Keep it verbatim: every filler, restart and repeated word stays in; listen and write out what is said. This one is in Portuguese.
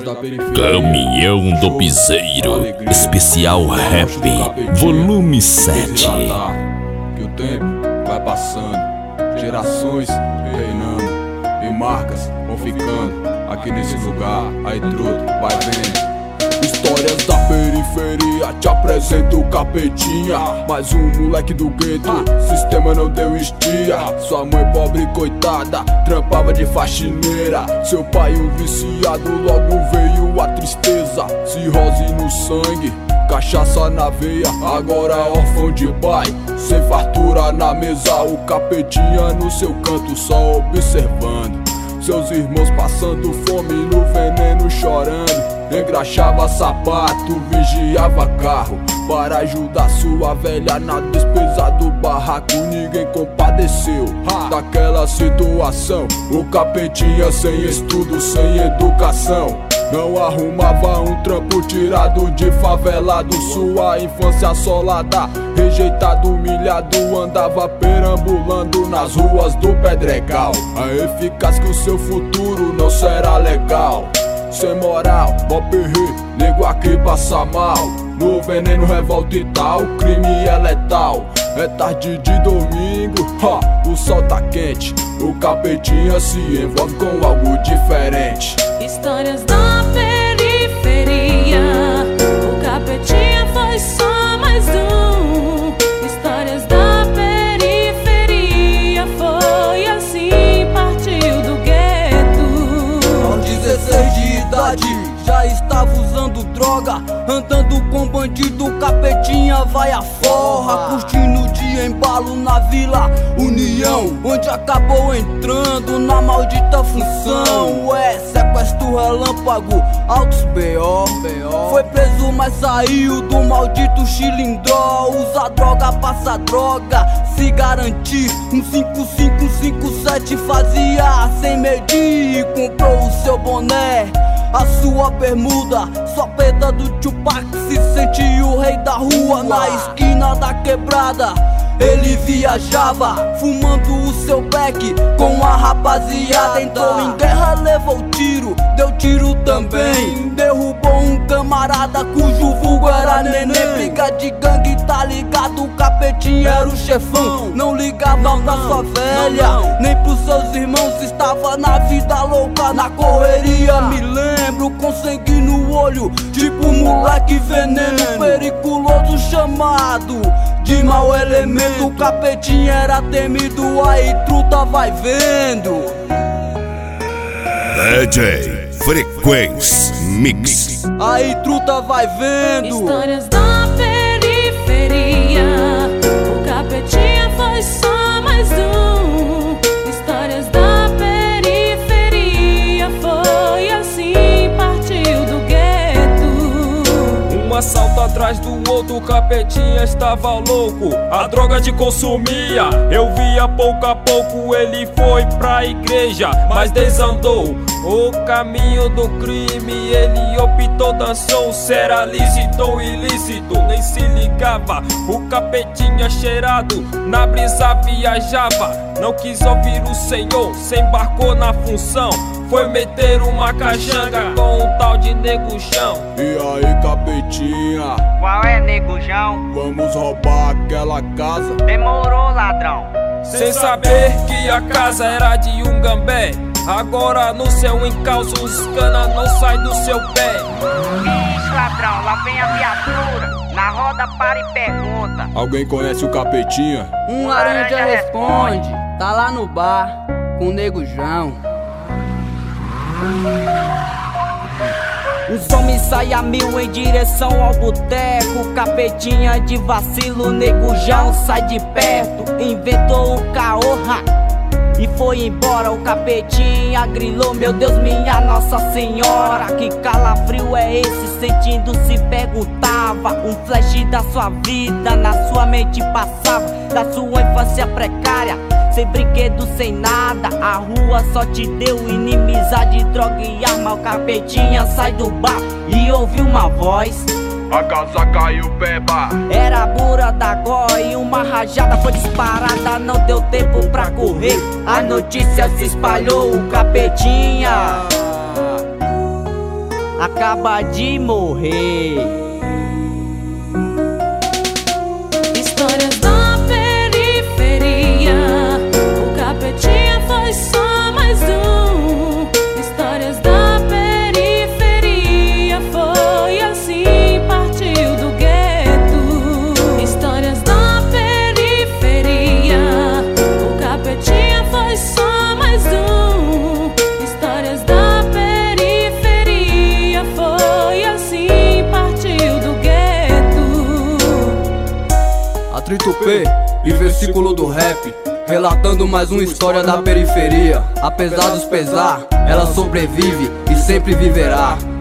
da periferia. Caminhão do Piseiro, especial rap, volume sete. Que o tempo vai passando, gerações reinando e marcas vão ficando aqui nesse lugar. Aí truto, vai vendo. Histórias da periferia, te apresento o Capetinha. Mais um moleque do gueto, sistema não deu estia. Sua mãe pobre coitada, trampava de faxineira. Seu pai um viciado, logo veio a tristeza. Cirrose no sangue, cachaça na veia. Agora órfão de pai, sem fartura na mesa. O Capetinha no seu canto só observando seus irmãos passando fome, no veneno chorando. Engraxava sapato, vigiava carro para ajudar sua velha na despesa do barraco. Ninguém compadeceu daquela situação. O Capetinha sem estudo, sem educação, não arrumava um trampo tirado de favelado. Sua infância assolada, rejeitado, humilhado, andava perambulando nas ruas do Pedregal. A eficaz que o seu futuro não será legal. Sem moral, mó perre, nego aqui passa mal. No veneno, revolta e tal, o crime é letal. É tarde de domingo, ha, o sol tá quente. O Capetinha se envolve com algo diferente. Histórias da periferia, o Capetinha foi só mais um. Histórias da periferia, foi assim, partiu do gueto. Aos dezesseis de idade já estava usando droga, andando com bandido. Capetinha vai à forra, curtindo de embalo na Vila União, onde acabou entrando na maldita função. É sequestro relâmpago, altos B O. Foi preso mas saiu do maldito chilindró. Usa droga, passa droga, se garantir. Um cinco cinco cinco sete fazia sem medir e comprou o seu boné, a sua bermuda, sua preta do Tupac. Se sente o rei da rua na esquina da quebrada. Ele viajava, fumando o seu beck com a rapaziada. Entrou em guerra, levou tiro, deu tiro também. Derrubou um camarada cujo vulgo era neném. Briga de gangue, tá ligado? O Capetinha era o chefão. Não ligava pra sua velha, nem pros seus irmãos. Estava na vida louca, na correria. Me lembro com sangue no olho, tipo moleque veneno. Periculoso chamado de mau elemento. O Capetinha era temido, aí truta vai vendo. D J Frequência Mix. Aí truta vai vendo. Histórias da periferia, o Capetinha foi só mais um. Histórias da periferia, foi assim, partiu do gueto. Um assalto atrás do outro, o Capetinha estava louco. A droga te consumia, eu via pouco a pouco. Ele foi pra igreja, mas desandou o caminho do crime. Ele optou, dançou, se era lícito ou ilícito, nem se ligava. O Capetinha cheirado, na brisa viajava. Não quis ouvir o Senhor, se embarcou na função. Foi meter uma cajanga com um tal de negujão. E aí, Capetinha, qual é, negujão? vamos roubar aquela casa? Demorou, ladrão. Sem saber que a casa era de um gambé. Agora no seu encalço os cana não sai do seu pé. Ixi, ladrão, lá vem a viatura. Na roda para e pergunta: Alguém conhece o Capetinha? Um laranja responde, tá lá no bar com o negujão. Os homens saem a mil em direção ao boteco. Capetinha de vacilo, negujão sai de perto. Inventou o caô, e foi embora. O Capetinha grilou, meu Deus, minha Nossa Senhora. Que calafrio é esse? Sentindo se perguntava. Um flash da sua vida na sua mente passava, da sua infância precária, sem brinquedo, sem nada. A rua só te deu inimizade, droga e arma. O Capetinha sai do bar e ouve uma voz: A casa caiu, beba. Era a bura da gó e uma rajada foi disparada. Não deu tempo pra correr, a notícia se espalhou. O Capetinha acaba de morrer. Histórias da periferia, o Capetinha foi só mais um. Histórias da periferia, foi assim, partiu do gueto. Histórias da periferia, o Capetinha foi só mais um. Histórias da periferia, foi assim, partiu do gueto. Atrito P e versículo do rap, relatando mais uma história da periferia. Apesar dos pesar, ela sobrevive e sempre viverá.